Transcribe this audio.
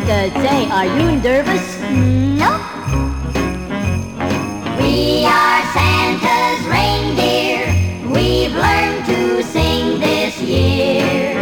Say, are you nervous? Nope. We are Santa's reindeer. We've learned to sing this year.